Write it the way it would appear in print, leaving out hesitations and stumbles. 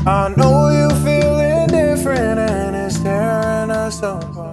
I know you feel indifferent and it's tearing us apart.